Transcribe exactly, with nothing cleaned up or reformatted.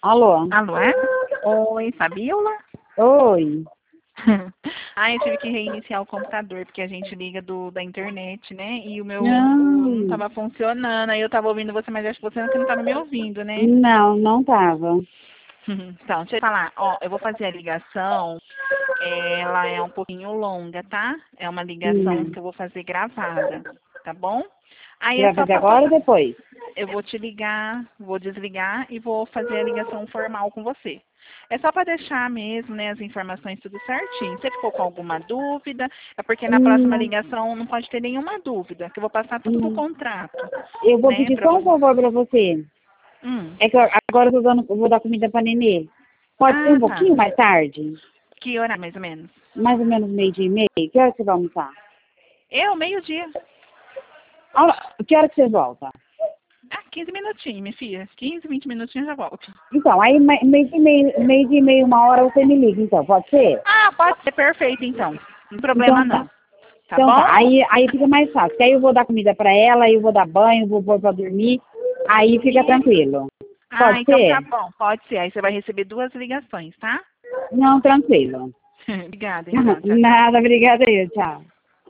Alô? Alô, é? Oi, Fabiola? Oi. Ai, eu tive que reiniciar o computador, porque a gente liga do, da internet, né? E o meu o, não Não, tava funcionando. Aí eu tava ouvindo você, mas acho que você não tava me ouvindo, né? não, não tava. Então, deixa eu falar. Ó, eu vou fazer a ligação. Ela é um pouquinho longa, tá? É uma ligação Hum. que eu vou fazer gravada, tá bom? Aí Você é vai só fazer pra agora ou passar. depois? Eu vou te ligar, vou desligar e vou fazer a ligação formal com você. É só para deixar mesmo, né, as informações tudo certinho. Se ficou com alguma dúvida, é porque na próxima Não, ligação não pode ter nenhuma dúvida, que eu vou passar tudo do não. contrato, Eu vou né, pedir para só um você. favor pra você. Hum. É que eu- agora eu tô dando, eu vou dar comida pra nenê. Pode ser um Ah, tá. pouquinho mais tarde? Que hora mais ou menos? Mais ou menos meio-dia e meio? Que hora que você vai almoçar? Eu, meio-dia. Ah, que hora que você volta? Ah, quinze minutinhos, minha filha. quinze, vinte minutinhos eu já volto. Então, aí me- meio-dia e meio, meio-dia e meio, uma hora você me liga, então, pode ser? Ah, pode ser perfeito então. Não problema Então não. tá. Tá Então tá, bom? aí, aí fica mais fácil, porque aí eu vou dar comida pra ela, aí eu vou dar banho, vou pôr pra dormir, aí fica Isso. tranquilo. Ah, Pode então tá ser? bom. Pode ser. Aí você vai receber duas ligações, tá? Não, tranquilo. Obrigada, então. Tchau, tchau. Nada, obrigada aí, tchau.